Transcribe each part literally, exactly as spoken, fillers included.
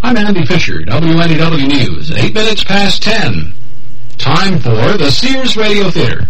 I'm Andy Fisher, W N E W News, eight minutes past ten. Time for the Sears Radio Theater.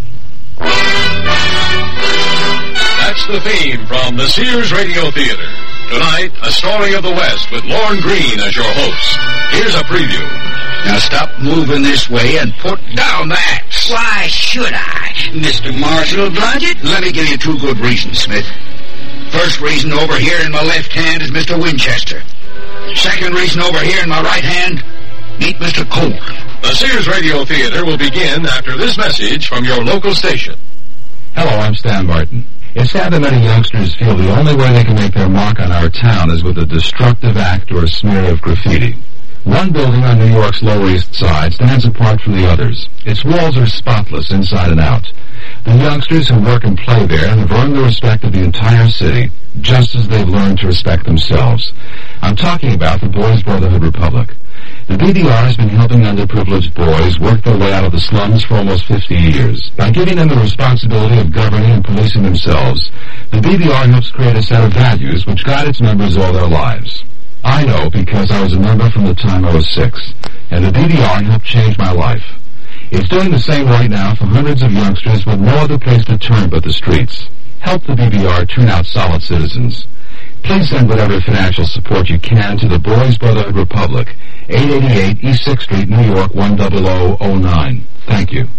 That's the theme from the Sears Radio Theater. Tonight, a story of the West with Lorne Greene as your host. Here's a preview. Now stop moving this way and put down the axe. Why should I, Mister Marshall Blodgett? Let me give you two good reasons, Smith. First reason over here in my left hand is Mister Winchester. Second reason over here in my right hand, meet Mister Cole. The Sears Radio Theater will begin after this message from your local station. Hello, I'm Stan Barton. It's sad that many youngsters feel the only way they can make their mark on our town is with a destructive act or a smear of graffiti. One building on New York's Lower East Side stands apart from the others. Its walls are spotless inside and out. The youngsters who work and play there have earned the respect of the entire city, just as they've learned to respect themselves. I'm talking about the Boys Brotherhood Republic. The B B R has been helping underprivileged boys work their way out of the slums for almost fifty years. By giving them the responsibility of governing and policing themselves, the B B R helps create a set of values which guide its members all their lives. I know because I was a member from the time I was six, and the B B R helped change my life. It's doing the same right now for hundreds of youngsters with no other place to turn but the streets. Help the B B R turn out solid citizens. Please send whatever financial support you can to the Boys Brotherhood Republic, eight eighty-eight East sixth Street, New York, one zero zero zero nine. Thank you.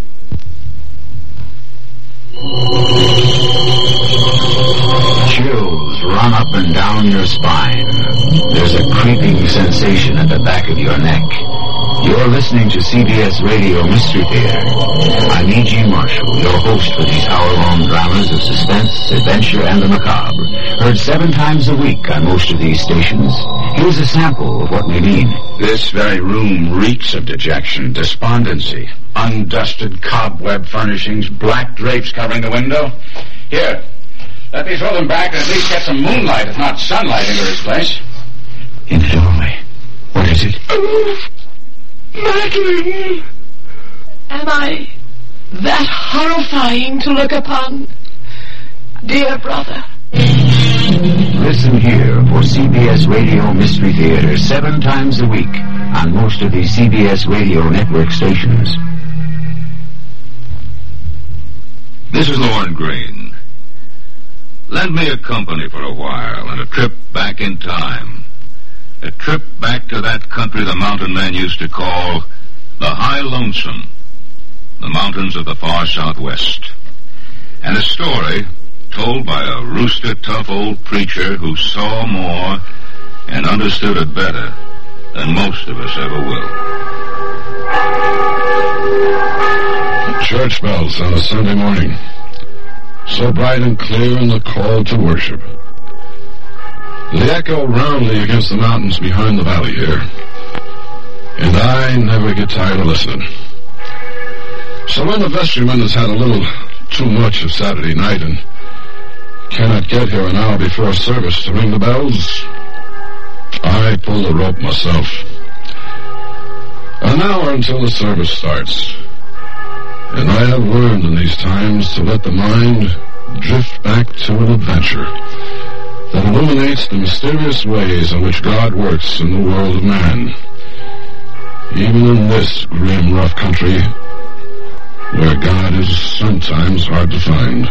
Chills run up and down your spine. There's a creeping sensation at the back of your neck. You're listening to C B S Radio Mystery Theater. I'm E G. Marshall, your host for these hour-long dramas of suspense, adventure, and the macabre. Heard seven times a week on most of these stations. Here's a sample of what we mean. This very room reeks of dejection, despondency, undusted cobweb furnishings, black drapes covering the window. Here, let me throw them back and at least get some moonlight, if not sunlight, into this place. In the doorway. What is it? Oh, Madeline! Am I that horrifying to look upon, dear brother? Listen here for C B S Radio Mystery Theater seven times a week on most of the C B S Radio Network stations. This is Lorne Greene. Lend me a company for a while and a trip back in time. A trip back to that country the mountain men used to call the High Lonesome, the mountains of the far southwest. And a story told by a rooster-tough old preacher who saw more and understood it better than most of us ever will. Church bells on a Sunday morning, so bright and clear in the call to worship. They echo roundly against the mountains behind the valley here, and I never get tired of listening. So when the vestryman has had a little too much of Saturday night and cannot get here an hour before service to ring the bells, I pull the rope myself. An hour until the service starts, and I have learned in these times to let the mind drift back to an adventure that illuminates the mysterious ways in which God works in the world of man, even in this grim, rough country where God is sometimes hard to find.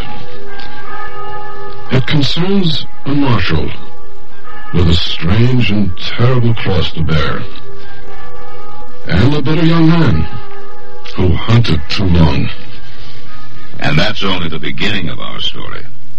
It concerns a marshal with a strange and terrible cross to bear, and a bitter young man who hunted too long. And that's only the beginning of our story.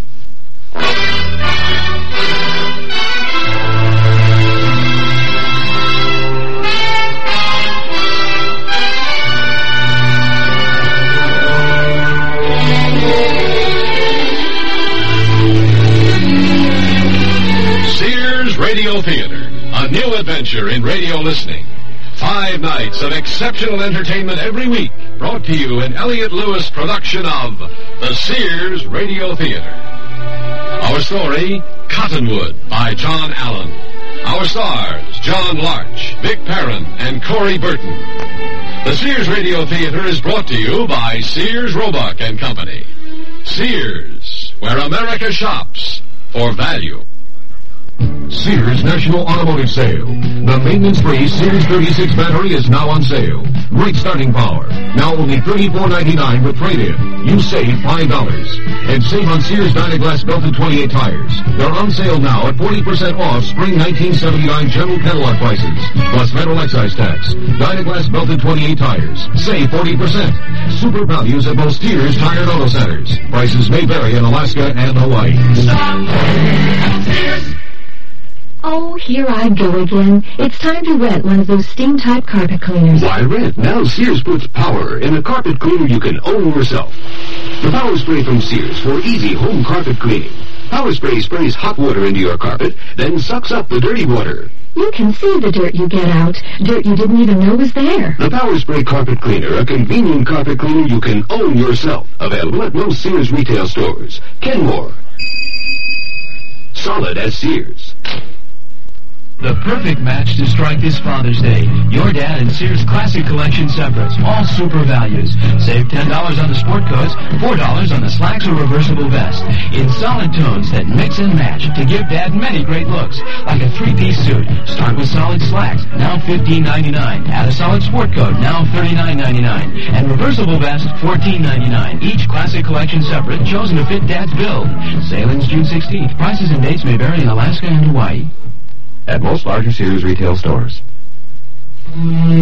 Sears Radio Theater, a new adventure in radio listening. Five nights of exceptional entertainment every week, brought to you in Elliott Lewis production of the Sears Radio Theater. Our story, Cottonwood, by John Allen. Our stars, John Larch, Vic Perrin, and Corey Burton. The Sears Radio Theater is brought to you by Sears Roebuck and Company. Sears, where America shops for value. Sears National Automotive Sale. The maintenance-free Sears thirty-six battery is now on sale. Great starting power. Now only thirty-four ninety-nine with trade-in. You save five dollars. And save on Sears Dynaglass belted twenty-eight tires. They're on sale now at forty percent off spring nineteen seventy-nine general catalog prices, plus federal excise tax. Dynaglass belted twenty-eight tires. Save forty percent. Super values at most Sears Tire and Auto Centers. Prices may vary in Alaska and Hawaii. Stop! Sears! Oh, here I go again. It's time to rent one of those steam-type carpet cleaners. Why rent? Now Sears puts power in a carpet cleaner you can own yourself. The Power Spray from Sears for easy home carpet cleaning. Power Spray sprays hot water into your carpet, then sucks up the dirty water. You can see the dirt you get out. Dirt you didn't even know was there. The Power Spray Carpet Cleaner, a convenient carpet cleaner you can own yourself. Available at most Sears retail stores. Kenmore. Solid as Sears. The perfect match to strike this Father's Day. Your Dad and Sears Classic Collection separates. All super values. Save ten dollars on the sport coats, four dollars on the slacks or reversible vest. In solid tones that mix and match to give Dad many great looks. Like a three-piece suit. Start with solid slacks, now fifteen ninety-nine. Add a solid sport coat, now thirty-nine ninety-nine. And reversible vest, fourteen ninety-nine. Each Classic Collection separate, chosen to fit Dad's build. Sale ends June sixteenth. Prices and dates may vary in Alaska and Hawaii. At most larger Sears retail stores. The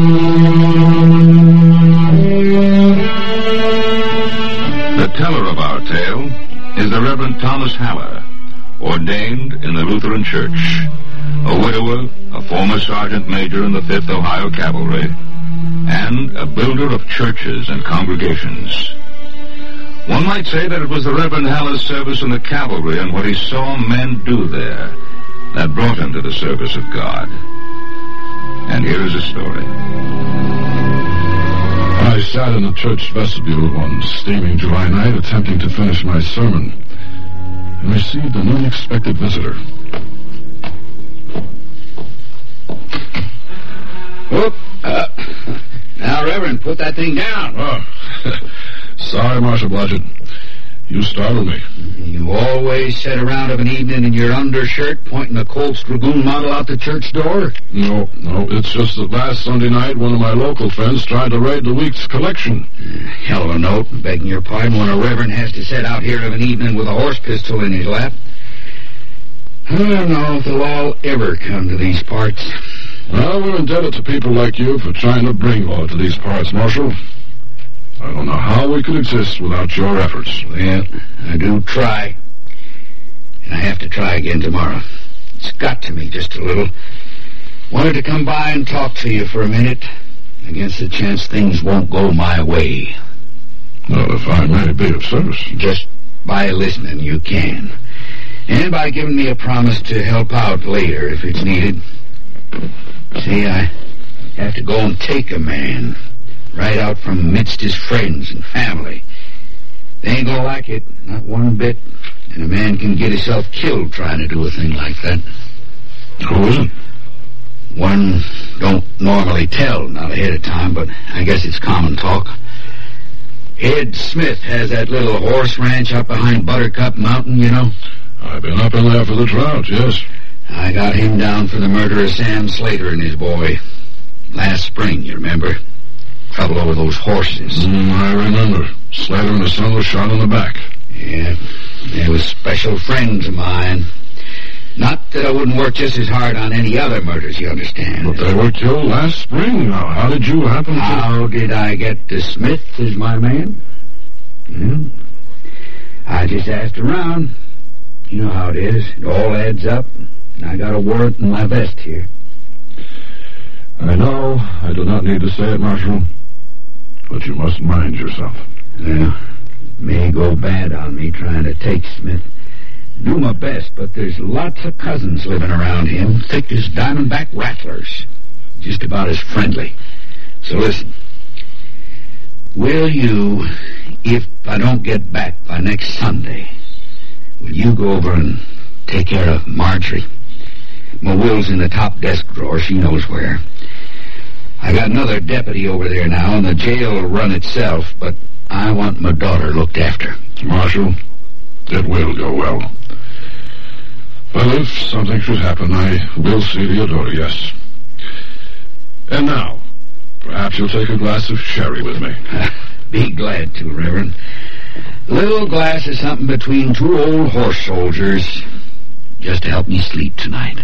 teller of our tale is the Reverend Thomas Haller, ordained in the Lutheran Church, a widower, a former sergeant major in the fifth Ohio Cavalry, and a builder of churches and congregations. One might say that it was the Reverend Haller's service in the cavalry and what he saw men do there that brought him to the service of God. And here is his story. I sat in the church vestibule one steaming July night attempting to finish my sermon and received an unexpected visitor. Whoop. Uh, now, Reverend, put that thing down. Oh, sorry, Marshal Blodgett. You startled me. You always sit around of an evening in your undershirt pointing a Colts Dragoon model out the church door? No, no, it's just that last Sunday night one of my local friends tried to raid the week's collection. Uh, hell of a note, begging your pardon, when a reverend has to sit out here of an evening with a horse pistol in his lap. I don't know if they'll all ever come to these parts. Well, we're indebted to people like you for trying to bring law to these parts, Marshal. I don't know how we could exist without your efforts. Well, I do try. And I have to try again tomorrow. It's got to me just a little. Wanted to come by and talk to you for a minute, against the chance things won't go my way. Well, if I may be of service. Just by listening, you can. And by giving me a promise to help out later if it's needed. See, I have to go and take a man right out from amidst his friends and family. They ain't gonna like it, not one bit. And a man can get himself killed trying to do a thing like that. Who is it? One don't normally tell, not ahead of time, but I guess it's common talk. Ed Smith has that little horse ranch up behind Buttercup Mountain, you know. I've been up in there for the drought, yes. I got him down for the murder of Sam Slater and his boy. Last spring, you remember? Trouble over those horses. Mm, I remember. Slater and his son were shot in the back. Yeah, they were special friends of mine. Not that I wouldn't work just as hard on any other murders, you understand. But they were killed last spring. Now, how did you happen to... How did I get to Smith as my man? Well, I just asked around. You know how it is. It all adds up. And I got a warrant in my vest here. I know. I do not need to say it, Marshal. But you must mind yourself. Well, it may go bad on me trying to take Smith. Do my best, but there's lots of cousins living around him, thick as diamondback rattlers. Just about as friendly. So listen. Will you, if I don't get back by next Sunday, will you go over and take care of Marjorie? My will's in the top desk drawer. She knows where. I got another deputy over there now, and the jail will run itself, but I want my daughter looked after. Marshal, it will go well. Well, if something should happen, I will see Theodora, yes. And now, perhaps you'll take a glass of sherry with me. Be glad to, Reverend. A little glass of something between two old horse soldiers, just to help me sleep tonight.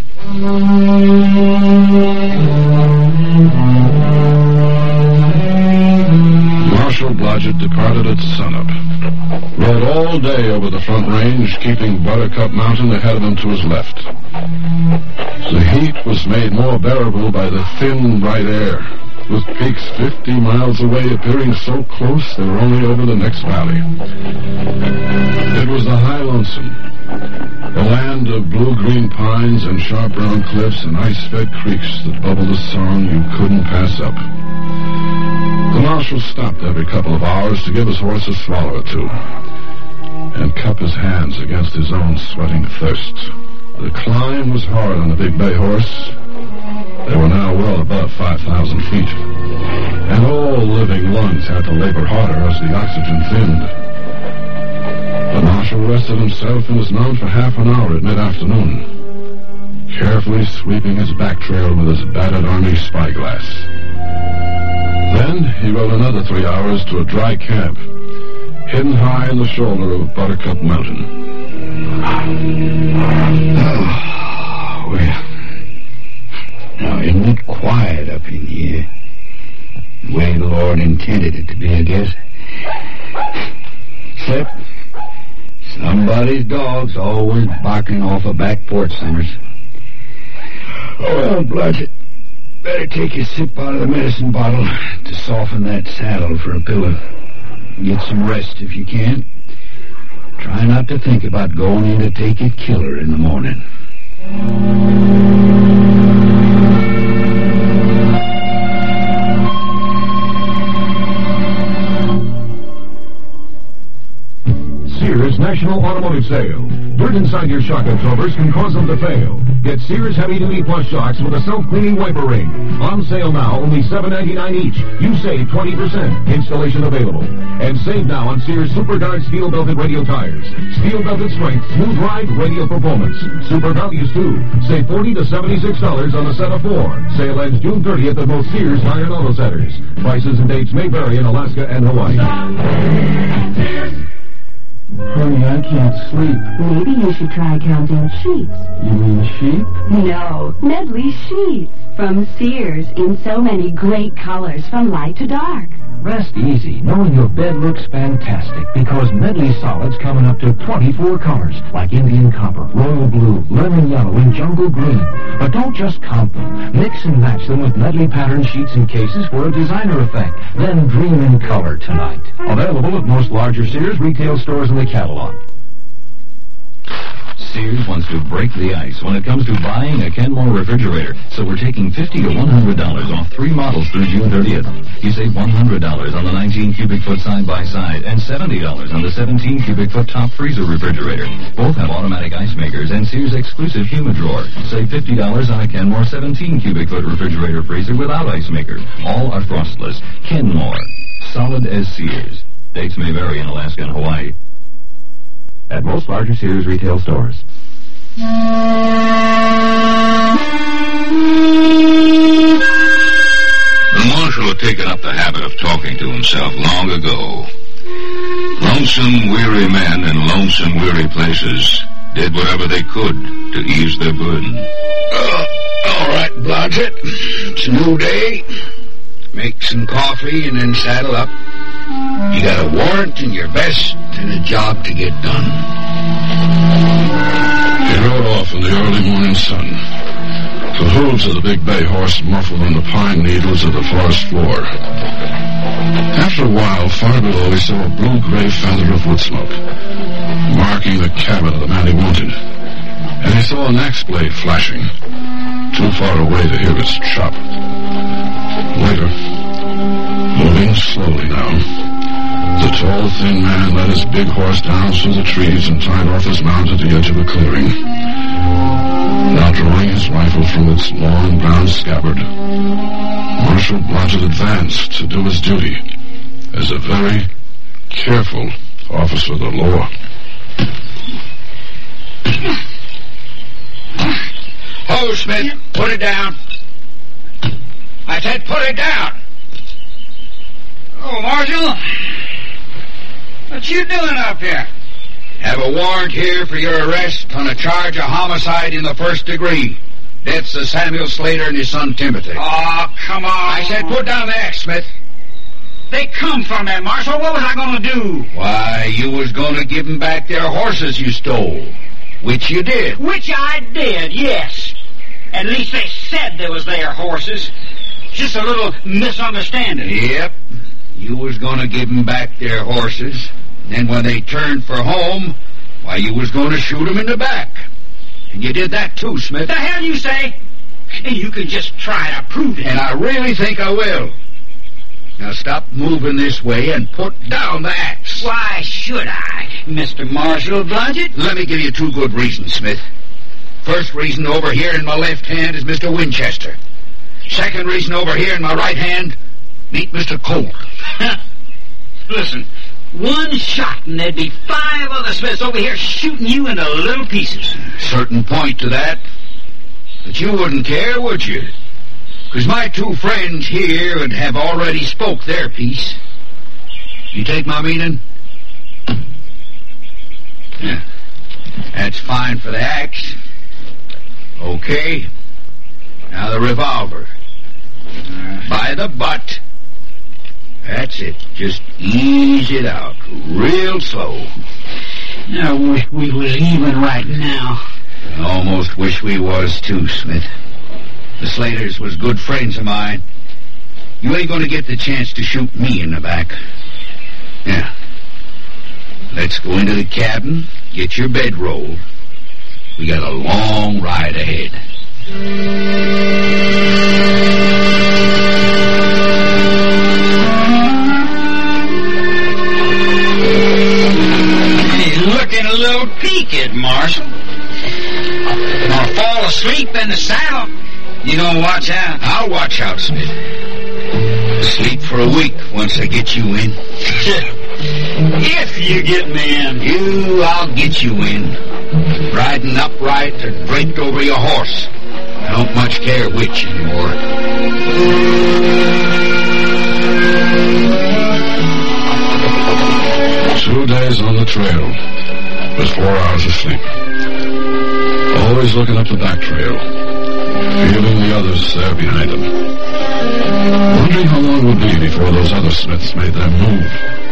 Marshal Blodgett departed at sunup. Rode all day over the front range, keeping Buttercup Mountain ahead of him to his left. The heat was made more bearable by the thin, bright air, with peaks fifty miles away appearing so close they were only over the next valley. It was the High Lonesome, the land of blue-green pines and sharp brown cliffs and ice-fed creeks that bubbled a song you couldn't pass up. The marshal stopped every couple of hours to give his horse a swallow or two and cup his hands against his own sweating thirst. The climb was hard on the big bay horse. They were now well above five thousand feet, and all living lungs had to labor harder as the oxygen thinned. The marshal rested himself in his mount for half an hour at mid-afternoon, carefully sweeping his back trail with his battered army spyglass. Then he rode another three hours to a dry camp, hidden high in the shoulder of Buttercup Mountain. Oh, well, now isn't it quiet up in here? The way the Lord intended it to be, I guess. Except somebody's dog's always barking off a back porch summers. Oh, well, Blodgett, better take a sip out of the medicine bottle to soften that saddle for a pillow. Get some rest if you can. Try not to think about going in to take a killer in the morning. Sears National Automotive Sale. Dirt inside your shock absorbers can cause them to fail. Get Sears Heavy Duty Plus shocks with a self-cleaning wiper ring. On sale now, only seven ninety-nine each. You save twenty percent. Installation available. And save now on Sears Super Guard Steel Belted Radio Tires. Steel Belted Strength, Smooth Ride, Radio Performance. Super Values too. Save forty to seventy-six dollars on a set of four. Sale ends June thirtieth at both Sears Tire and Auto Centers. Prices and dates may vary in Alaska and Hawaii. Honey, I can't sleep. Maybe you should try counting sheets. You mean sheep? No, Medley sheets. From Sears in so many great colors from light to dark. Rest easy, knowing your bed looks fantastic, because Medley solids come in up to twenty-four colors, like Indian copper, royal blue, lemon yellow, and jungle green. But don't just count them. Mix and match them with Medley pattern sheets and cases for a designer effect. Then dream in color tonight. Available at most larger Sears retail stores in the catalog. Sears wants to break the ice when it comes to buying a Kenmore refrigerator, so we're taking fifty to one hundred dollars off three models through June thirtieth. You save one hundred dollars on the nineteen cubic foot side-by-side and seventy dollars on the seventeen cubic foot top freezer refrigerator. Both have automatic ice makers and Sears exclusive humid drawer. Save fifty dollars on a Kenmore seventeen cubic foot refrigerator freezer without ice maker. All are frostless. Kenmore. Solid as Sears. Dates may vary in Alaska and Hawaii. At most larger Sears retail stores. The marshal had taken up the habit of talking to himself long ago. Lonesome, weary men in lonesome, weary places did whatever they could to ease their burden. Uh, all right, Blodgett. It's a new day. Make some coffee and then saddle up. You got a warrant and your vest and a job to get done. He rode off in the early morning sun. The hooves of the big bay horse muffled in the pine needles of the forest floor. After a while, far below, he saw a blue-gray feather of wood smoke, marking the cabin of the man he wanted. And he saw an axe blade flashing, too far away to hear its chop. Later, moving slowly now, the tall, thin man led his big horse down through the trees and tied off his mount at the edge of a clearing. Now drawing his rifle from its long brown scabbard, Marshal Blodgett advanced to do his duty as a very careful officer of the law. Ho, Smith, put it down. I said put it down. Oh, Marshal. What you doing up here? Have a warrant here for your arrest on a charge of homicide in the first degree. Deaths of Samuel Slater and his son Timothy. Oh, come on. I said put down the axe, Smith. They come from there, Marshal. What was I going to do? Why, you was going to give them back their horses you stole. Which you did. Which I did, yes. At least they said they was their horses. Just a little misunderstanding. Yep. You was going to give them back their horses. Then when they turned for home, why, you was going to shoot them in the back. And you did that too, Smith. The hell you say? And you can just try to prove it. And I really think I will. Now stop moving this way and put down the axe. Why should I, Mister Marshal Blodgett? Let me give you two good reasons, Smith. First reason over here in my left hand is Mister Winchester. Second reason over here in my right hand, meet Mister Colt. Listen, one shot and there'd be five other Smiths over here shooting you into little pieces. Certain point to that. But you wouldn't care, would you? Because my two friends here would have already spoke their piece. You take my meaning? Yeah. That's fine for the axe. Okay. Now the revolver. Uh, by the butt. That's it. Just ease it out. Real slow. I wish we was even right now. I almost wish we was too, Smith. The Slaters was good friends of mine. You ain't going to get the chance to shoot me in the back. Yeah. Let's go into the cabin, get your bed rolled. We got a long ride ahead. He's looking a little peaked, Marshal. Gonna fall asleep in the saddle. You gonna watch out? I'll watch out, Smith. Sleep for a week once I get you in. If you get me in. You, I'll get you in. Riding upright or draped over your horse. I don't much care which anymore. Two days on the trail with four hours of sleep. Always looking up the back trail, feeling the others there behind them. Wondering how long it would be before those other Smiths made their move.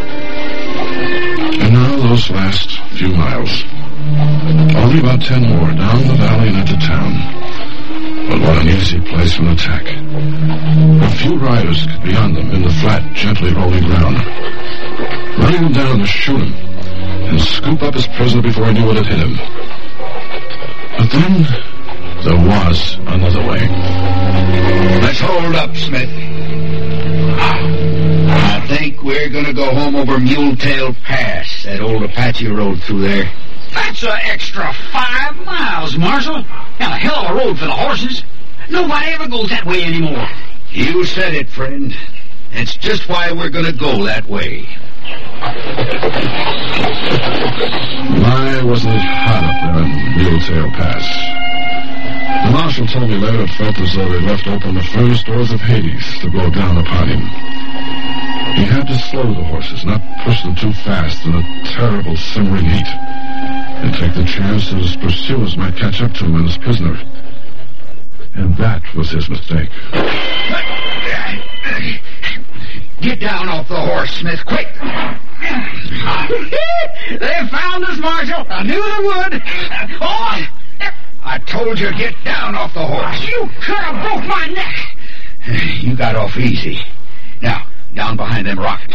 And now those last few miles. Only about ten more down the valley and into town. But what an easy place for an attack. A few riders could be on them in the flat, gently rolling ground. Running them down to shoot him and scoop up his prisoner before he knew it had hit him. But then there was another way. Let's hold up, Smith. I think we're going to go home over Muletail Pass, that old Apache road through there. That's an extra five miles, Marshal. And a hell of a road for the horses. Nobody ever goes that way anymore. You said it, friend. That's just why we're going to go that way. My, wasn't it hot up there in Muletail Pass. The marshal told me later it felt as though they left open the furnace doors of Hades to blow down upon him. He had to slow the horses, not push them too fast in a terrible simmering heat, and take the chance that his pursuers might catch up to him and his prisoner. And that was his mistake. Get down off the horse, Smith, quick! They found us, Marshal. I knew they would. Oh! I told you, get down off the horse. You could have broke my neck. You got off easy. Now, down behind them rocks.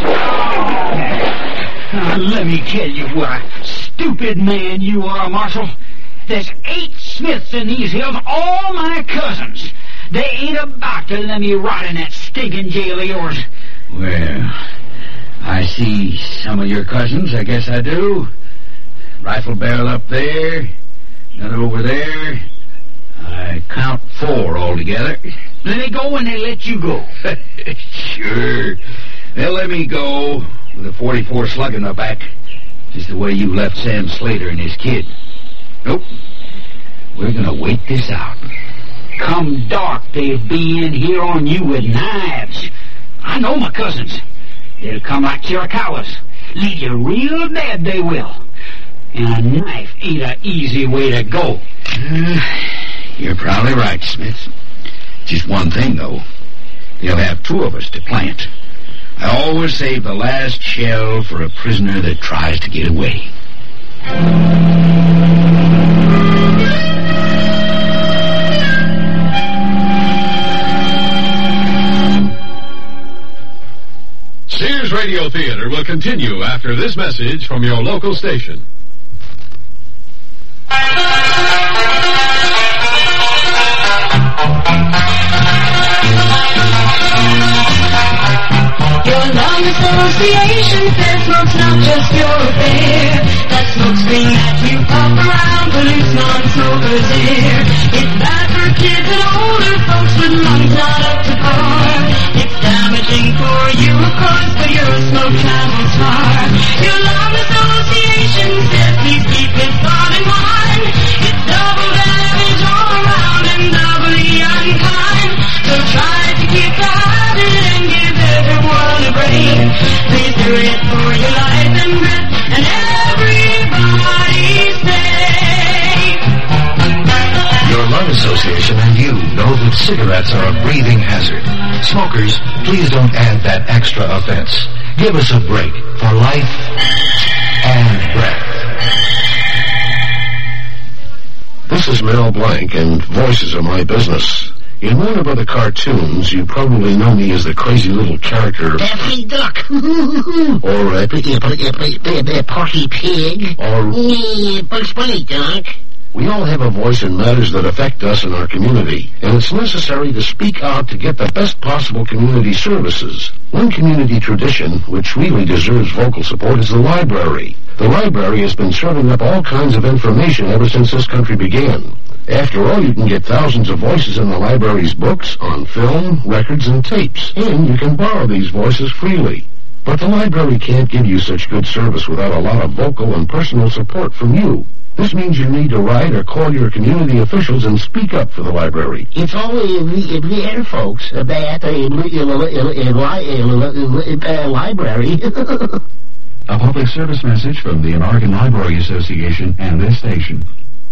Uh, let me tell you what a stupid man you are, Marshal. There's eight Smiths in these hills, all my cousins. They ain't about to let me rot in that stinking jail of yours. Well, I see some of your cousins, I guess I do. Rifle barrel up there, another over there. I count four altogether. Let me go when they let you go. Sure. They'll let me go with a forty-four slug in my back, just the way you left Sam Slater and his kid. Nope. We're gonna wait this out. Come dark, they'll be in here on you with knives. I know my cousins. They'll come like Chiricahuas. Leave you real dead, they will. And a knife ain't an easy way to go. Uh, you're probably right, Smith. Just one thing, though. They'll have two of us to plant. I always save the last shell for a prisoner that tries to get away. Sears Radio Theater will continue after this message from your local station. Your lung association says smoke's not just your affair. That smoke screen that you pop around pollutes non-smokers' air. It's bad for kids and older folks with lungs not up to par. It's damaging for you, of course, but your smoke travels far. Your lung association says please keep it thought in mind. It's double damage all around and doubly unkind. So try to keep the habit and give everyone a break. Please do it for your life and breath and everybody's safe. Your lung association and you know that cigarettes are a breathing hazard. Smokers, please don't add that extra offense. Give us a break for life and breath. This is Mel Blanc, and voices are my business. In Warner Brother cartoons, you probably know me as the crazy little character Daffy Duck. or uh, Porky Pig. or Bugs Bunny, Doc. we all have a voice in matters that affect us in our community, and it's necessary to speak out to get the best possible community services. One community tradition, which really deserves vocal support, is the library. The library has been serving up all kinds of information ever since this country began. After all, you can get thousands of voices in the library's books, on film, records, and tapes, and you can borrow these voices freely. But the library can't give you such good service without a lot of vocal and personal support from you. This means you need to write or call your community officials and speak up for the library. It's all the there, folks, about the library. A public service message from the American Library Association and this station.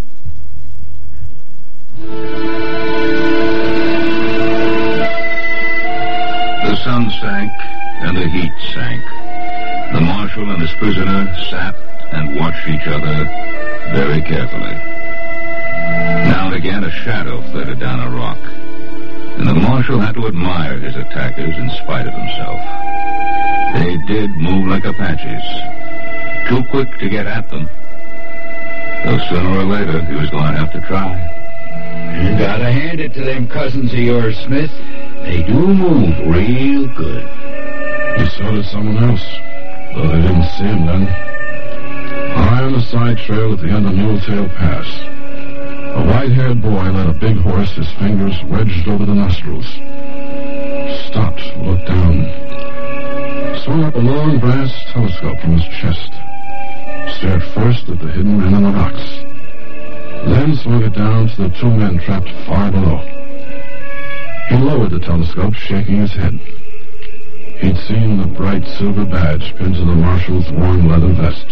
The sun sank and the heat sank. The marshal and his prisoner sat and watched each other very carefully. Now and again a shadow flitted down a rock, and the marshal had to admire his attackers in spite of himself. They did move like Apaches, too quick to get at them. Though sooner or later he was going to have to try. You gotta hand it to them cousins of yours, Smith. They do move real good. And so did someone else, though they didn't see him then. High on the side trail at the end of Muletail Pass, a white-haired boy led a big horse, his fingers wedged over the nostrils. Stopped, looked down. Swung up a long brass telescope from his chest. Stared first at the hidden men in the rocks. Then swung it down to the two men trapped far below. He lowered the telescope, shaking his head. He'd seen the bright silver badge pinned to the marshal's worn leather vest.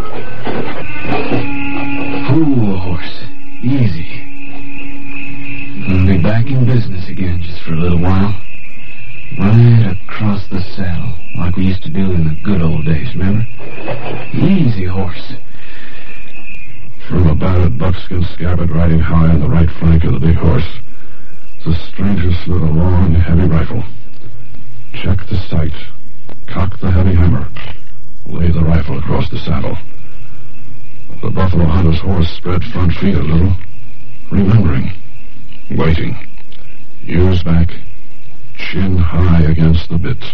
Cool, horse. Easy. We'll be back in business again just for a little while. Right across the saddle, like we used to do in the good old days, remember? Easy, horse. From a battered buckskin scabbard riding high on the right flank of the big horse, the stranger slid a long, heavy rifle. Checked the sight, cocked the heavy hammer, laid the rifle across the saddle. The buffalo hunter's horse spread front feet a little, remembering, waiting. Ears back, chin high against the bit.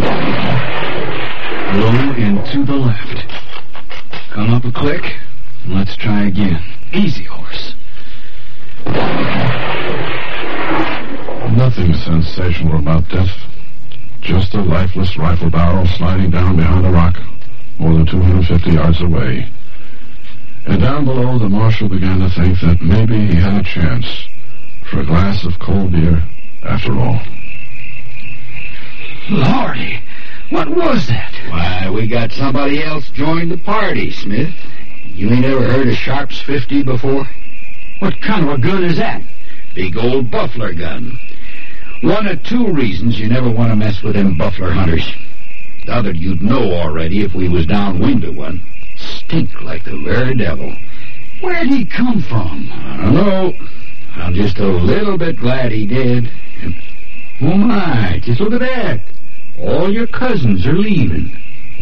Low and to the left. Come up a click, and let's try again. Easy, horse. Nothing sensational about death. Just a lifeless rifle barrel sliding down behind a rock, more than two hundred fifty yards away. And down below, the marshal began to think that maybe he had a chance for a glass of cold beer after all. Lordy, what was that? Why, we got somebody else joined the party, Smith. You ain't ever heard of Sharp's fifty before? What kind of a gun is that? Big old buffler gun. One of two reasons you never want to mess with them buffler hunters. The other you'd know already if we was downwind of one. Stink like the very devil. Where'd he come from? I don't know. I'm just a little bit glad he did. And, oh my, just look at that. All your cousins are leaving.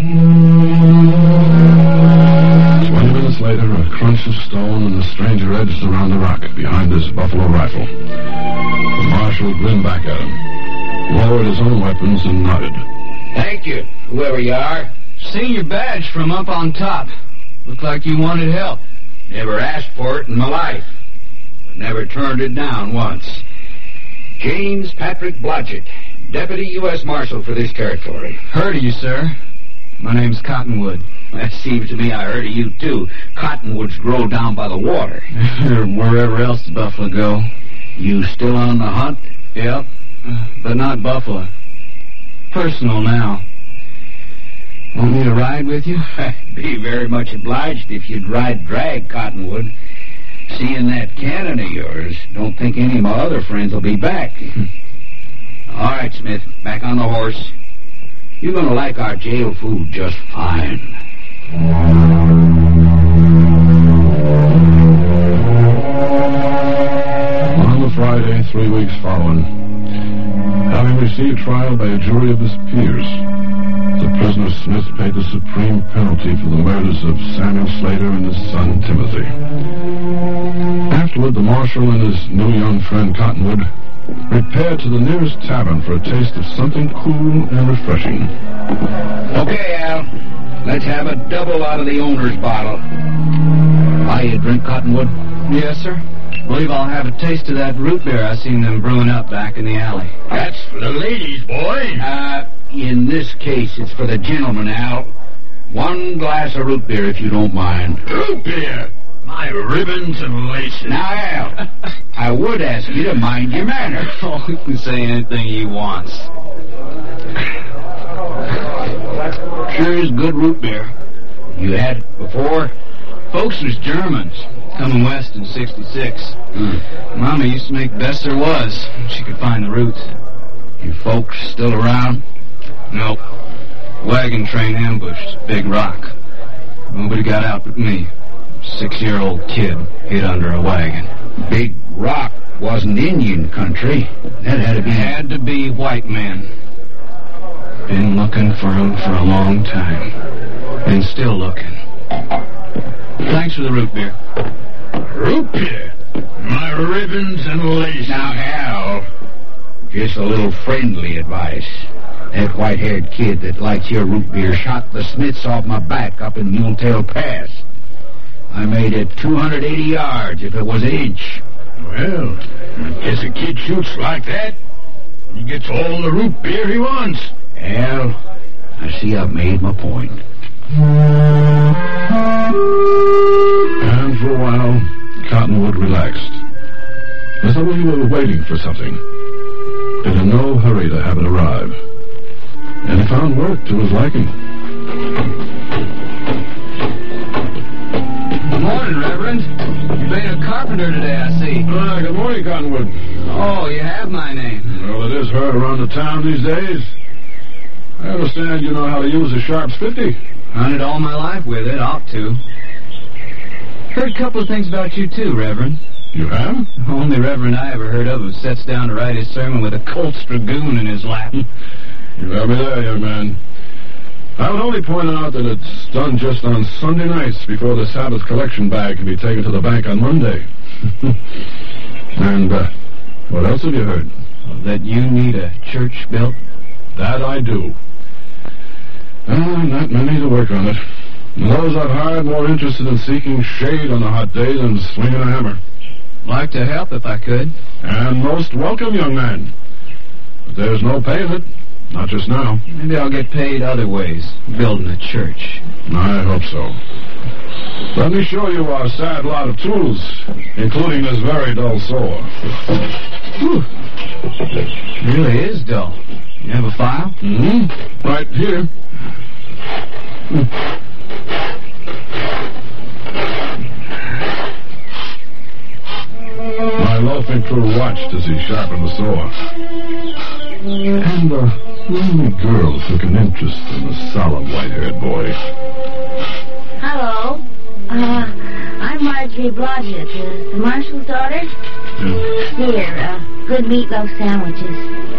Twenty minutes later, a crunch of stone and the stranger edged around the rock behind his buffalo rifle. The marshal grinned back at him, lowered his own weapons, and nodded. Thank you, whoever you are. Seen your badge from up on top. Looked like you wanted help. Never asked for it in my life, but never turned it down once. James Patrick Blodgett, Deputy U S Marshal for this territory. Heard of you, sir. My name's Cottonwood. That seems to me I heard of you, too. Cottonwoods grow down by the water. Or wherever else the buffalo go. You still on the hunt? Yep, but not buffalo. Personal now. Want me to ride with you? Be very much obliged if you'd ride drag, Cottonwood. Seeing that cannon of yours, don't think any of my other friends will be back. All right, Smith, back on the horse. You're going to like our jail food just fine. On the Friday, three weeks following, having received trial by a jury of his peers, the prisoner Smith paid the supreme penalty for the murders of Samuel Slater and his son Timothy. Afterward, the marshal and his new young friend Cottonwood repaired to the nearest tavern for a taste of something cool and refreshing. Okay, Al. Let's have a double out of the owner's bottle. Buy you a drink, Cottonwood? Yes, sir. Believe I'll have a taste of that root beer I seen them brewing up back in the alley. That's for the ladies, boy. Uh, in this case, it's for the gentlemen, Al. One glass of root beer, if you don't mind. Root beer? My ribbons and laces. Now, Al, I would ask you to mind your manners. Oh, he can say anything he wants. Sure is good root beer. You had it before? Folks was Germans, coming west in sixty-six. Mm. Mama used to make best there was. She could find the roots. You folks still around? Nope. Wagon train ambushed. Big Rock. Nobody got out but me. Six-year-old kid hid under a wagon. Big Rock wasn't Indian country. That had to be... Had to be white men. Been looking for him for a long time. And still looking. Thanks for the root beer. Root beer? My ribbons and laces. Now, Al, just a little friendly advice. That white-haired kid that likes your root beer shot the Smiths off my back up in Muletail Pass. I made it two hundred eighty yards if it was an inch. Well, I guess a kid shoots like that. He gets all the root beer he wants. Well, I see I've made my point. And for a while, Cottonwood relaxed, as though he were waiting for something, and in no hurry to have it arrive. And he found work to his liking. Good morning, Reverend. You've been a carpenter today, I see. Ah, good morning, Cottonwood. Oh, you have my name. Well, it is heard around the town these days. I understand you know how to use a Sharp's fifty. Hunted all my life with it, ought to. Heard a couple of things about you, too, Reverend. You have? The only Reverend I ever heard of who sits down to write his sermon with a Colt's Dragoon in his lap. You have me there, young man. I would only point out that it's done just on Sunday nights before the Sabbath collection bag can be taken to the bank on Monday. And, uh, what else have you heard? That you need a church built? That I do. Uh, not many to work on it. And those I've hired more interested in seeking shade on a hot day than swinging a hammer. Like to help if I could. And most welcome, young man. But there's no pay in it. Not just now. Maybe I'll get paid other ways, building a church. I hope so. Let me show you our sad lot of tools, including this very dull saw. Whew. It really is dull. You have a file? Mm-hmm. Right here. Hmm. My loafing crew watched as he sharpened the saw. And a lonely girl took an interest in the solemn white-haired boy. Hello. Uh, I'm Marjorie Blodgett, uh, the marshal's daughter. Yeah. Here, uh, good meatloaf sandwiches.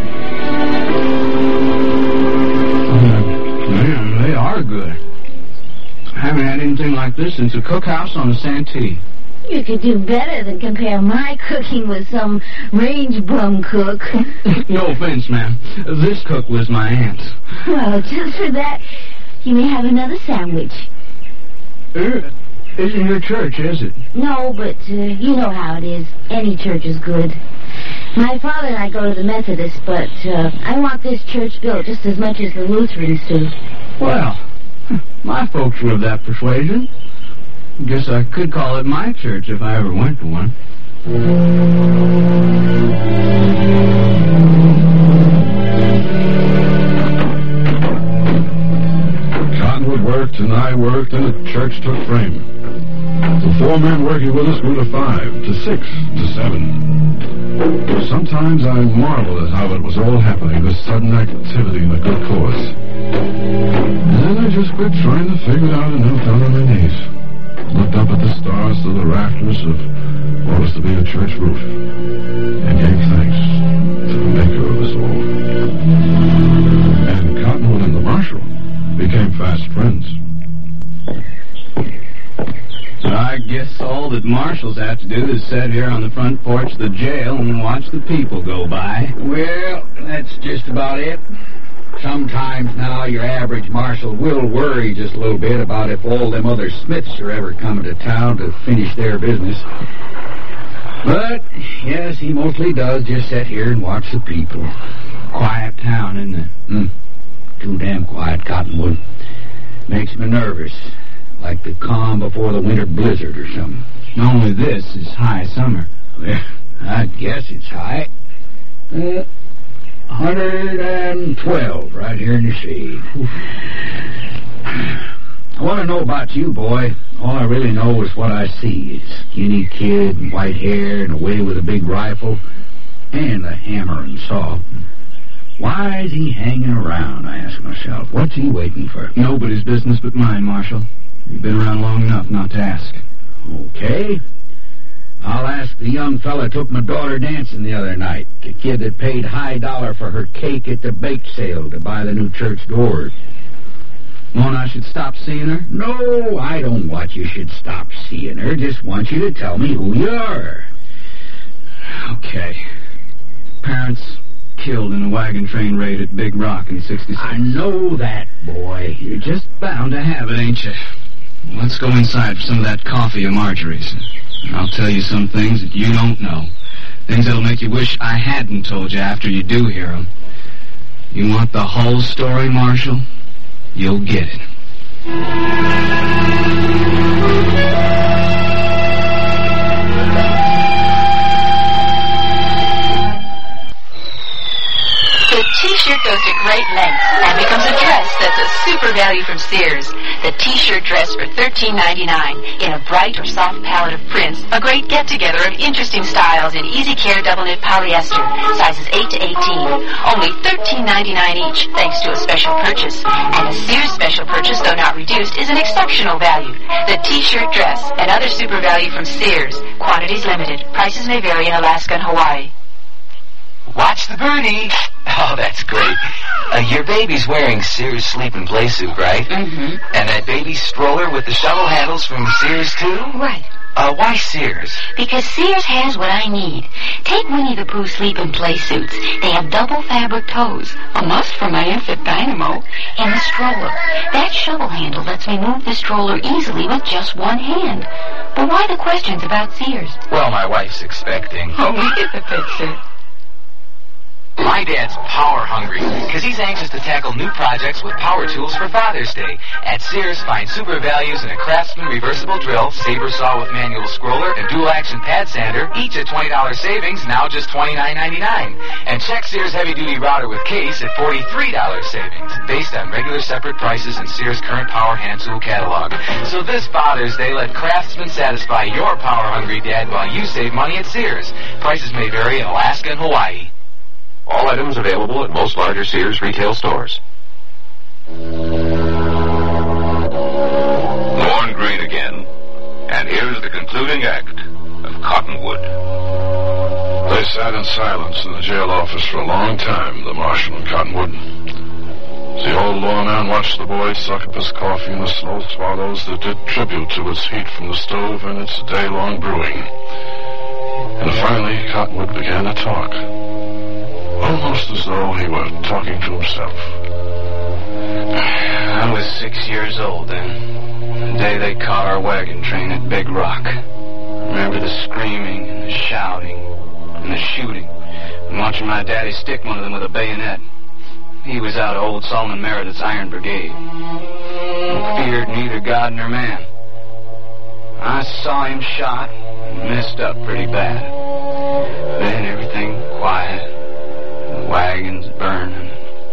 Yeah, they are good. I haven't had anything like this since the cookhouse on the Santee. You could do better than compare my cooking with some range bum cook. No offense, ma'am. This cook was my aunt's. Well, just for that, you may have another sandwich. Er, isn't your church, is it? No, but uh, you know how it is. Any church is good. My father and I go to the Methodist, but uh, I want this church built just as much as the Lutherans do. Well, my folks were of that persuasion. Guess I could call it my church if I ever went to one. Cottonwood worked and I worked and the church took frame. The four men working with us grew to five, to six, to seven. Sometimes I marvel at how it was all happening, this sudden activity in a good cause. And then I just quit trying to figure it out and knelt down on my knees. Looked up at the stars through the rafters of what was to be a church roof, and gave thanks to the maker of us all. And Cottonwood and the marshal became fast friends. I guess all that marshals have to do is sit here on the front porch of the jail and watch the people go by. Well, that's just about it. Sometimes now your average marshal will worry just a little bit about if all them other Smiths are ever coming to town to finish their business. But, yes, he mostly does just sit here and watch the people. Quiet town, isn't it? Mm. Too damn quiet, Cottonwood. Makes me nervous. Like the calm before the winter blizzard or something. Only this is high summer. Well, I guess it's high. Uh, one hundred twelve right here in the shade. I want to know about you, boy. All I really know is what I see. A skinny kid and white hair and away with a big rifle and a hammer and saw. Why is he hanging around, I ask myself. What's he waiting for? Nobody's business but mine, Marshal. You've been around long enough not to ask. Okay. I'll ask the young fella took my daughter dancing the other night. The kid that paid high dollar for her cake at the bake sale to buy the new church doors. Want I should stop seeing her? No, I don't want you should stop seeing her. Just want you to tell me who you are. Okay. Parents killed in a wagon train raid at Big Rock in sixty-six. I know that, boy. You're just bound to have it, ain't you? Let's go inside for some of that coffee of Marjorie's. And I'll tell you some things that you don't know. Things that'll make you wish I hadn't told you after you do hear them. You want the whole story, Marshal? You'll get it. The T-shirt goes to great lengths and becomes a dress that's a super value from Sears. The T-shirt dress for thirteen ninety-nine in a bright or soft palette of prints. A great get-together of interesting styles in easy care double knit polyester, sizes eight to eighteen. Only thirteen ninety-nine each, thanks to a special purchase. And a Sears special purchase, though not reduced, is an exceptional value. The T-shirt dress and other super value from Sears. Quantities limited. Prices may vary in Alaska and Hawaii. Watch the birdie. Oh, that's great. Uh, your baby's wearing Sears sleep and play suit, right? Mm-hmm. And that baby stroller with the shovel handles from Sears, too? Right. Uh, why Sears? Because Sears has what I need. Take Winnie the Pooh sleep and play suits. They have double fabric toes, a must for my infant Dynamo, and the stroller. That shovel handle lets me move the stroller easily with just one hand. But why the questions about Sears? Well, my wife's expecting. Oh, we get the picture. My dad's power hungry because he's anxious to tackle new projects with power tools for Father's Day. At Sears, find super values in a Craftsman reversible drill, saber saw with manual scroller, and dual action pad sander, each at twenty dollars savings, now just twenty-nine ninety-nine. And check Sears heavy duty router with case at forty-three dollars savings, based on regular separate prices in Sears current power hand tool catalog. So this Father's Day, let Craftsman satisfy your power hungry dad while you save money at Sears. Prices may vary in Alaska and Hawaii. All items available at most larger Sears retail stores. Lorne Greene again. And here's the concluding act of Cottonwood. They sat in silence in the jail office for a long time, the marshal and Cottonwood. The old lawman watched the boy suck up his coffee in the slow swallows that did tribute to its heat from the stove and its day-long brewing. And finally, Cottonwood began to talk, almost as though he were talking to himself. I was six years old then, the day they caught our wagon train at Big Rock. Remember the screaming and the shouting and the shooting, and watching my daddy stick one of them with a bayonet. He was out of old Solomon Meredith's Iron Brigade, and feared neither God nor man. I saw him shot and messed up pretty bad. Then everything quiet, the wagons burning.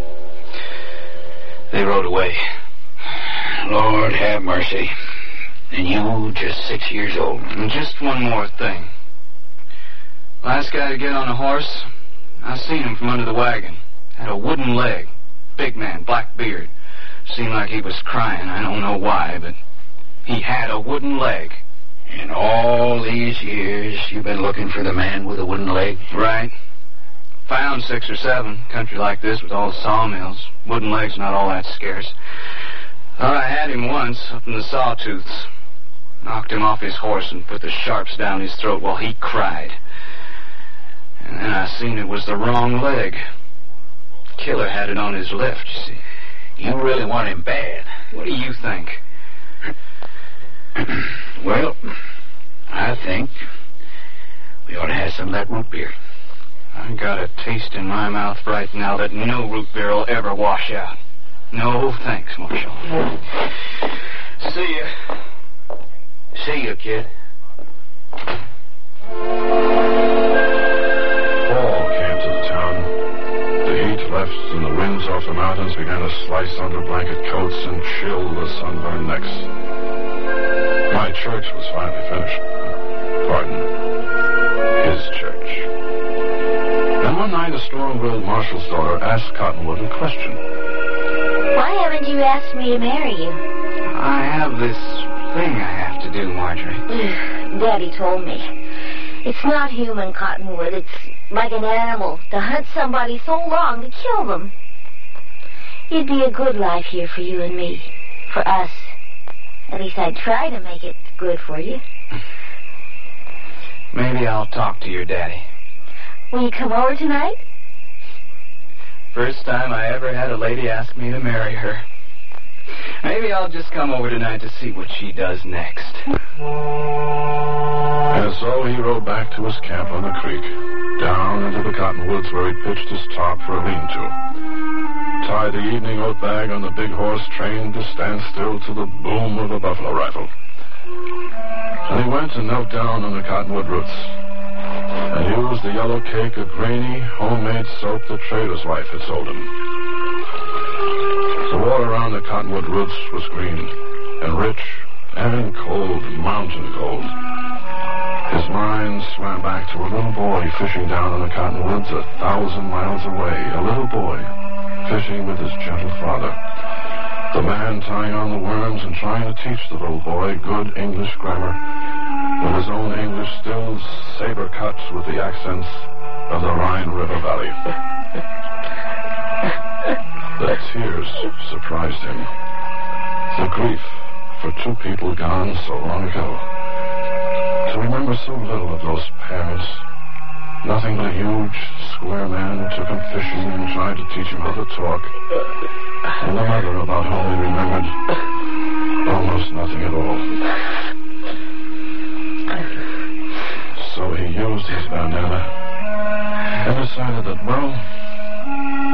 They rode away. Lord have mercy. And you just six years old. And just one more thing. Last guy to get on a horse, I seen him from under the wagon. Had a wooden leg. Big man, black beard. Seemed like he was crying. I don't know why, but he had a wooden leg. In all these years, you've been looking for the man with a wooden leg? Right. Found six or seven. Country like this with all the sawmills. Wooden legs not all that scarce. Thought I had him once up in the sawtooths. Knocked him off his horse and put the sharps down his throat while he cried. And then I seen it was the wrong leg. Killer had it on his left, you see. You really want him bad. What do you think? Well, I think we ought to have some of that root beer. I got a taste in my mouth right now that no root beer will ever wash out. No thanks, Marshal. See ya. See you, kid. Fall came to the town. The heat left and the winds off the mountains began to slice under blanket coats and chill the sunburned necks. My church was finally finished. Pardon. His church. Then one night a strong-willed marshal's daughter asked Cottonwood a question. Why haven't you asked me to marry you? I have this thing I have to do, Marjorie. Daddy told me. It's not human, Cottonwood. It's like an animal. To hunt somebody so long to kill them. It'd be a good life here for you and me. For us. At least I'd try to make it good for you. Maybe I'll talk to your daddy. Will you come over tonight? First time I ever had a lady ask me to marry her. Maybe I'll just come over tonight to see what she does next. And so he rode back to his camp on the creek, down into the cottonwoods where he pitched his top for a lean-to. Tied the evening oat bag on the big horse, trained to stand still to the boom of a buffalo rifle. And he went and knelt down on the cottonwood roots and used the yellow cake of grainy, homemade soap the trader's wife had sold him. The water around the cottonwood roots was green and rich and cold, mountain cold. His mind swam back to a little boy fishing down in the cottonwoods a thousand miles away. A little boy fishing with his gentle father. The man tying on the worms and trying to teach the little boy good English grammar, with his own English still saber-cut with the accents of the Rhine River Valley. The tears surprised him. The grief for two people gone so long ago. To remember so little of those parents. Nothing but a huge, square man who took him fishing and tried to teach him how to talk. And the mother about whom he remembered almost nothing at all. So he used his bandana and decided that, well,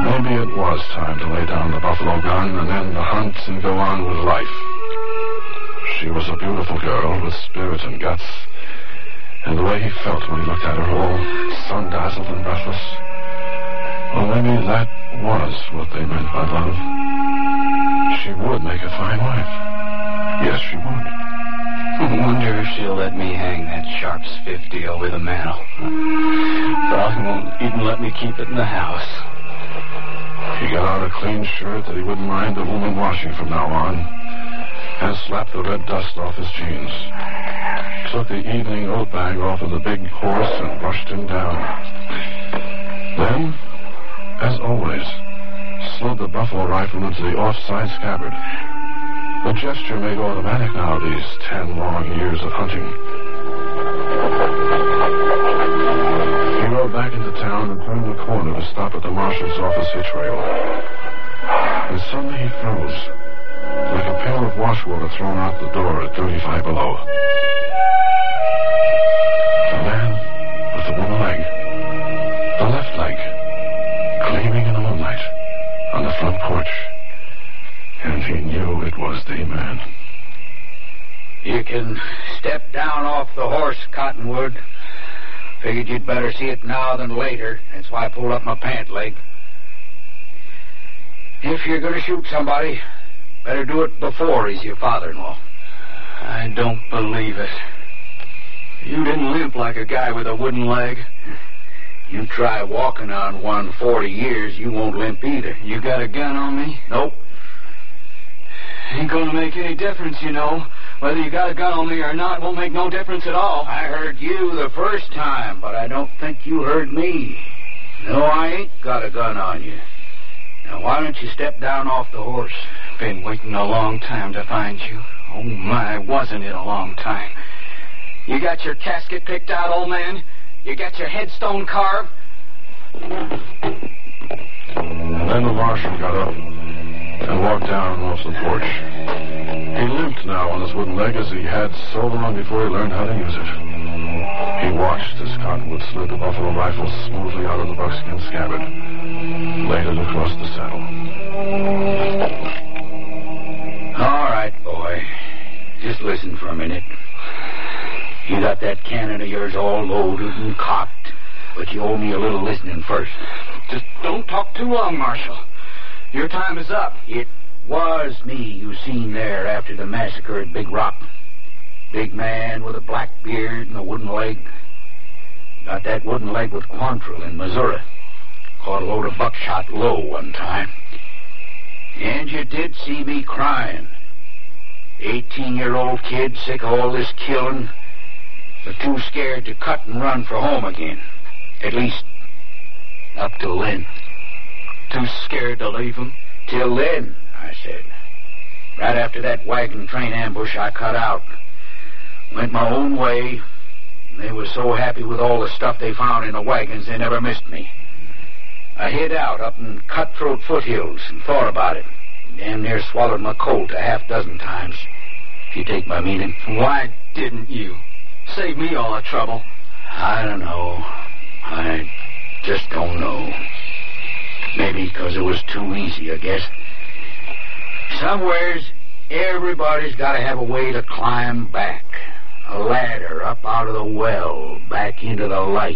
Maybe it was time to lay down the buffalo gun and end the hunt and go on with life. She was a beautiful girl with spirit and guts, and the way he felt when he looked at her, all sun-dazzled and breathless, well, maybe that was what they meant by love. She would make a fine wife. Yes, she would. I wonder if she'll let me hang that Sharps fifty over the mantel. Probably won't even let me keep it in the house. He got out a clean shirt that he wouldn't mind the woman washing from now on, and slapped the red dust off his jeans. Took the evening oat bag off of the big horse and brushed him down. Then, as always, slid the buffalo rifle into the offside scabbard. The gesture made automatic now these ten long years of hunting. He rode back into town and turned the corner to stop at the marshal's office hitch rail. And suddenly he froze, like a pail of wash water thrown out the door at thirty-five below. The man with the wooden leg, the left leg, gleaming in the moonlight on the front porch. And he knew it was the man. You can step down off the horse, Cottonwood. Figured you'd better see it now than later. That's why I pulled up my pant leg. If you're going to shoot somebody, better do it before he's your father-in-law. I don't believe it. You didn't limp like a guy with a wooden leg. You try walking on one forty years, you won't limp either. You got a gun on me? Nope. Ain't gonna make any difference, you know. Whether you got a gun on me or not won't make no difference at all. I heard you the first time, but I don't think you heard me. No, I ain't got a gun on you. Now, why don't you step down off the horse? Been waiting a long time to find you. Oh, my, wasn't it a long time. You got your casket picked out, old man? You got your headstone carved? And then the marshal got up and walked down off the porch. He limped now on his wooden leg as he had so long before he learned how to use it. He watched as Cottonwood slid the buffalo rifle smoothly out of the buckskin scabbard, laid it across the saddle. All right, boy. Just listen for a minute. You got that cannon of yours all loaded and cocked, but you owe me a little listening first. Just don't talk too long, Marshal. Your time is up. It was me you seen there after the massacre at Big Rock. Big man with a black beard and a wooden leg. Got that wooden leg with Quantrill in Missouri. Caught a load of buckshot low one time. And you did see me crying. Eighteen-year-old kid, sick of all this killing, but too scared to cut and run for home again. At least, up till then. Too scared to leave him? Till then, I said. Right after that wagon train ambush, I cut out. Went my own way. They were so happy with all the stuff they found in the wagons, they never missed me. I hid out up in Cutthroat Foothills and thought about it. Damn near swallowed my colt a half dozen times, if you take my meaning. Why didn't you? Save me all the trouble. I don't know. I just don't know. Maybe because it was too easy, I guess. Somewheres, everybody's got to have a way to climb back. A ladder up out of the well, back into the light.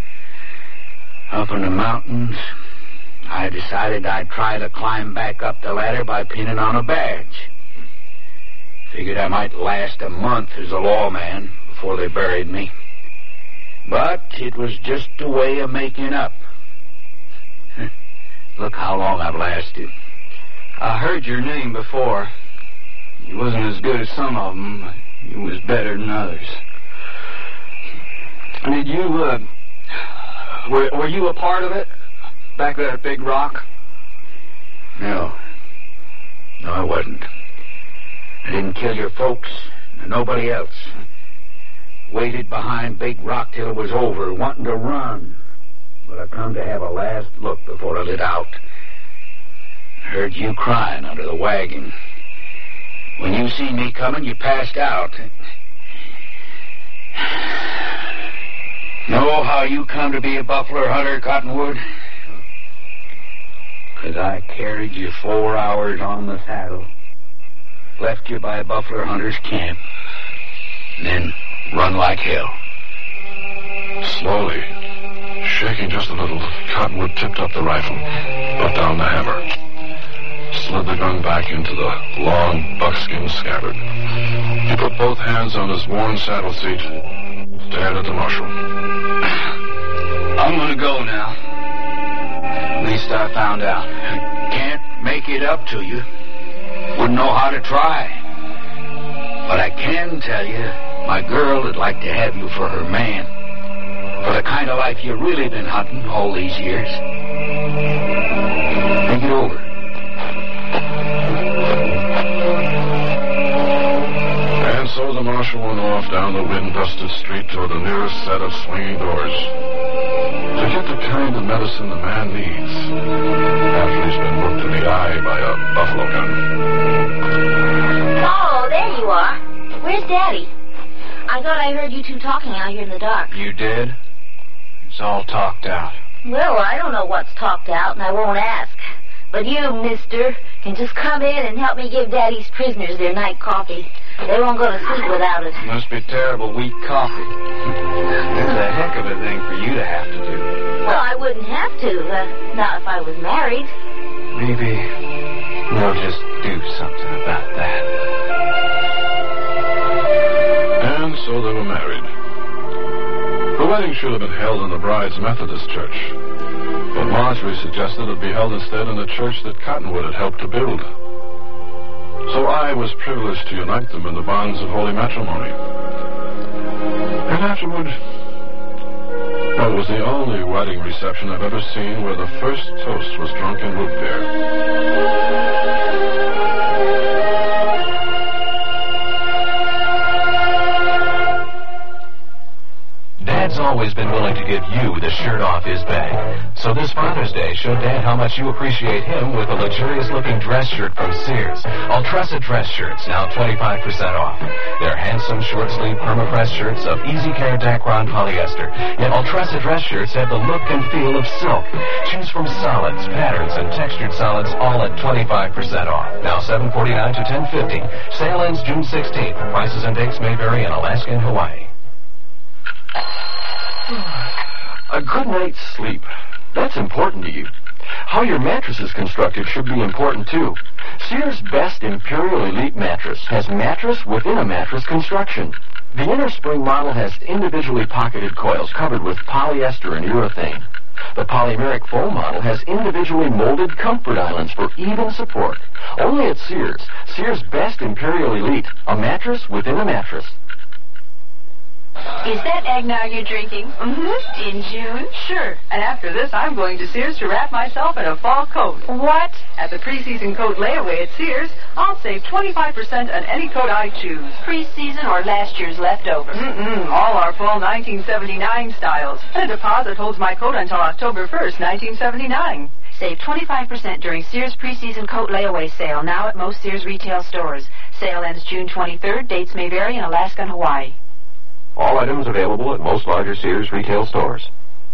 Up in the mountains, I decided I'd try to climb back up the ladder by pinning on a badge. Figured I might last a month as a lawman before they buried me. But it was just a way of making up. Look how long I've lasted. I heard your name before. You wasn't as good as some of them, but you was better than others. Did you, uh... Were, were you a part of it? Back there at Big Rock? No. No, I wasn't. I didn't kill your folks, and nobody else. Waited behind Big Rock till it was over, wanting to run. But I come to have a last look before I lit out. I heard you crying under the wagon. When you seen me coming, you passed out. Know how you come to be a buffalo hunter, Cottonwood? 'cause I carried you four hours on the saddle, left you by Buffalo Hunter's camp, and then run like hell. Slowly, shaking just a little, Cottonwood tipped up the rifle, put down the hammer, slid the gun back into the long buckskin scabbard. He put both hands on his worn saddle seat, stared at the marshal. I'm gonna go now. At least I found out. I can't make it up to you. Wouldn't know how to try. But I can tell you, my girl would like to have you for her man. For the kind of life you've really been hunting all these years. Think it over. And so the marshal went off down the wind-dusted street toward the nearest set of swinging doors to get the kind of medicine the man needs after he's been looked in the eye by a buffalo gun. Oh, there you are. Where's Daddy? I thought I heard you two talking out here in the dark. You did? It's all talked out. Well, I don't know what's talked out, and I won't ask. But you, mister, can just come in and help me give Daddy's prisoners their night coffee. They won't go to sleep without it. Must be terrible weak coffee. It's a heck of a thing for you to have to do. Well, I wouldn't have to, uh, not if I was married. Maybe we'll just do something about that. And so they were married. The wedding should have been held in the bride's Methodist church, but Marjorie suggested it be held instead in the church that Cottonwood had helped to build. So I was privileged to unite them in the bonds of holy matrimony. And afterward, that was the only wedding reception I've ever seen where the first toast was drunk in root beer. Dad's always been willing to give you the shirt off his back. So this Father's Day, show Dad how much you appreciate him with a luxurious-looking dress shirt from Sears. Ultressa dress shirts, now twenty-five percent off. They're handsome, short-sleeve, perma-press shirts of easy-care Dacron polyester. Yet Ultressa dress shirts have the look and feel of silk. Choose from solids, patterns, and textured solids, all at twenty-five percent off. Now seven forty-nine to ten fifty. Sale ends June sixteenth. Prices and dates may vary in Alaska and Hawaii. A good night's sleep. That's important to you. How your mattress is constructed should be important, too. Sears' Best Imperial Elite mattress has mattress within a mattress construction. The inner spring model has individually pocketed coils covered with polyester and urethane. The polymeric foam model has individually molded comfort islands for even support. Only at Sears. Sears' Best Imperial Elite. A mattress within a mattress. Is that eggnog you're drinking? Mm-hmm. In June? Sure. And after this, I'm going to Sears to wrap myself in a fall coat. What? At the preseason coat layaway at Sears, I'll save twenty-five percent on any coat I choose. Preseason or last year's leftovers? Mm-mm. All our fall nineteen seventy-nine styles. And a deposit holds my coat until October first, nineteen seventy-nine. Save twenty-five percent during Sears preseason coat layaway sale, now at most Sears retail stores. Sale ends June twenty-third. Dates may vary in Alaska and Hawaii. All items available at most larger Sears retail stores.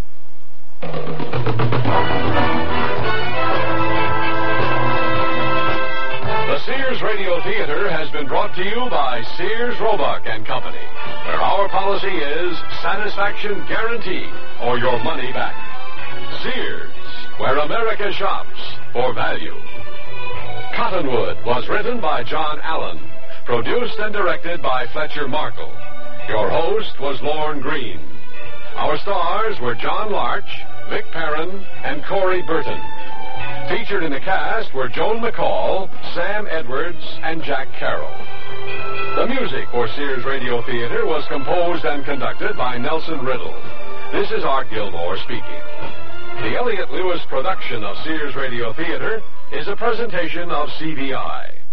The Sears Radio Theater has been brought to you by Sears Roebuck and Company, where our policy is satisfaction guaranteed or your money back. Sears, where America shops for value. Cottonwood was written by John Allen, produced and directed by Fletcher Markle. Your host was Lorne Green. Our stars were John Larch, Vic Perrin, and Corey Burton. Featured in the cast were Joan McCall, Sam Edwards, and Jack Carroll. The music for Sears Radio Theater was composed and conducted by Nelson Riddle. This is Art Gilmore speaking. The Elliott Lewis production of Sears Radio Theater is a presentation of C B I.